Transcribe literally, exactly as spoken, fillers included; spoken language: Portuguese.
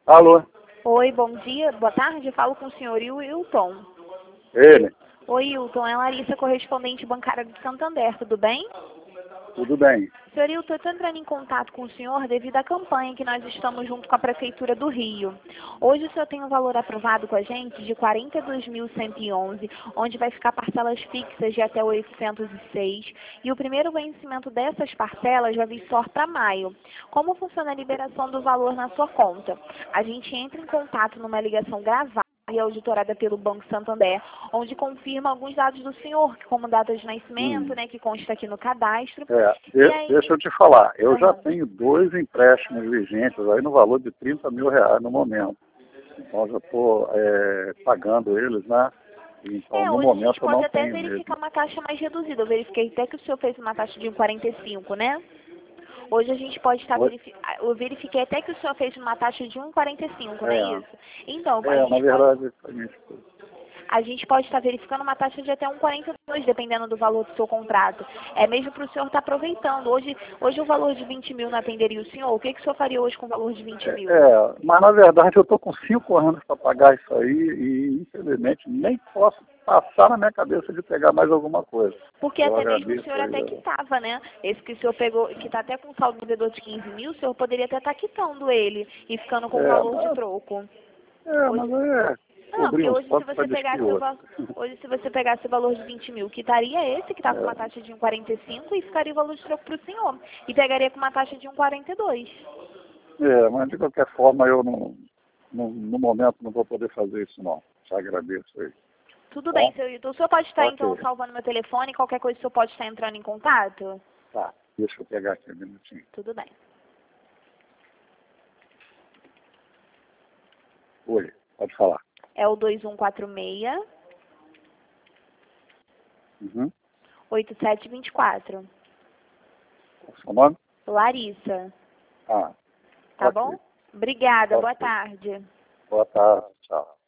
Alô? Oi, bom dia, boa tarde, falo com o senhor Wilton. Ele? Oi, Wilton, é Larissa, correspondente bancária do Santander, tudo bem? Tudo bem. Senhor Wilton, eu estou entrando em contato com o senhor devido à campanha que nós estamos junto com a Prefeitura do Rio. Hoje o senhor tem um valor aprovado com a gente de quarenta e dois mil cento e onze, onde vai ficar parcelas fixas de até oitocentos e seis, e o primeiro vencimento dessas parcelas vai vir só para maio. Como funciona a liberação do valor na sua conta? A gente entra em contato numa ligação gravada e auditorada pelo Banco Santander, onde confirma alguns dados do senhor, como data de nascimento, Hum. né, que consta aqui no cadastro. É, E de- aí, deixa eu te falar, eu já aham. tenho dois empréstimos vigentes aí no valor de trinta mil reais no momento. Então já estou pagando eles, né? Então É, no hoje a gente momento eu pode não até tenho mesmo. verificar uma taxa mais reduzida. Eu verifiquei até que o senhor fez uma taxa de um quarenta e cinco, né? Hoje a gente pode estar Oi? verificando. Eu verifiquei até que o senhor fez uma taxa de um e quarenta e cinco, não é É, isso? Então, a é, na gente pode. verdade, foi minha esposa. A gente pode estar verificando uma taxa de até um quarenta e dois, dependendo do valor do seu contrato. É mesmo para o senhor estar aproveitando. Hoje, hoje o valor de vinte mil não atenderia o senhor? O que, que o senhor faria hoje com o valor de vinte É, mil? é, mas na verdade eu estou com cinco anos para pagar isso aí e infelizmente nem posso passar na minha cabeça de pegar mais alguma coisa. Porque Eu até mesmo o agradeço senhor aí. até ó. quitava, né? Esse que o senhor pegou, que está até com saldo devedor de quinze mil, o senhor poderia até estar quitando ele e ficando com o É, valor de mas, troco. é, mas Hoje, é não, cobrir porque um hoje se ponto para você despir pegasse o outro. valor, hoje se você pegasse o valor de vinte mil, quitaria esse que está com uma É, taxa de um quarenta e cinco e ficaria o valor de troco para o senhor. E pegaria com uma taxa de um quarenta e dois. é, mas de qualquer forma eu não, não, no momento não vou poder fazer isso não. Te agradeço aí. Tudo bem, Bom, seu Ito. O senhor pode estar então ok. salvando meu telefone, qualquer coisa o senhor pode estar entrando em contato? Tá, deixa eu pegar aqui um minutinho. Tudo bem. Oi, pode falar. É o dois um quatro seis, Uhum. oito sete dois quatro. Qual é o seu nome? Larissa, Ah, tá ok. bom? Obrigada, boa Ok. tarde. Boa tarde, tchau.